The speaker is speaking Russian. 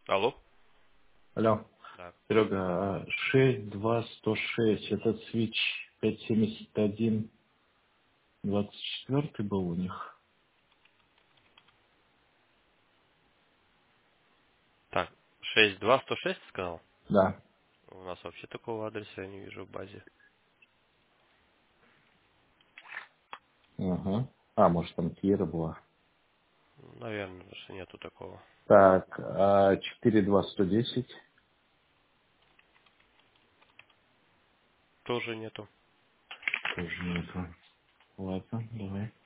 Алло? Алло, Да. Серега, 62106, этот свич 571, 24 был у них. Так, 62106 сказал? Да. У нас вообще такого адреса я не вижу в базе. Ага. А, может там Кира была. Наверное, потому что нету такого. Так, 42110, Тоже нету. тоже нету. Ладно, давай.